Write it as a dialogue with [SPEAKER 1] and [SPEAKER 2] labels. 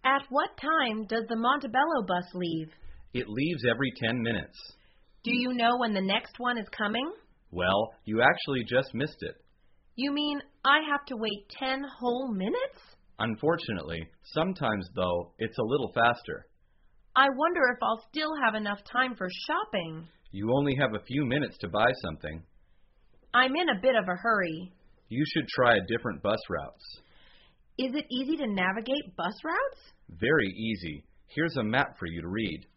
[SPEAKER 1] At what time does the Montebello bus leave?
[SPEAKER 2] It leaves every 10 minutes.
[SPEAKER 1] Do you know when the next one is coming?
[SPEAKER 2] Well, you actually just missed it.
[SPEAKER 1] You mean I have to wait 10 whole minutes?
[SPEAKER 2] Unfortunately, sometimes, though, it's a little faster.
[SPEAKER 1] I wonder if I'll still have enough time for shopping.
[SPEAKER 2] You only have a few minutes to buy something.
[SPEAKER 1] I'm in a bit of a hurry.
[SPEAKER 2] You should try different bus routes.
[SPEAKER 1] Is it easy to navigate bus routes?
[SPEAKER 2] Very easy. Here's a map for you to read.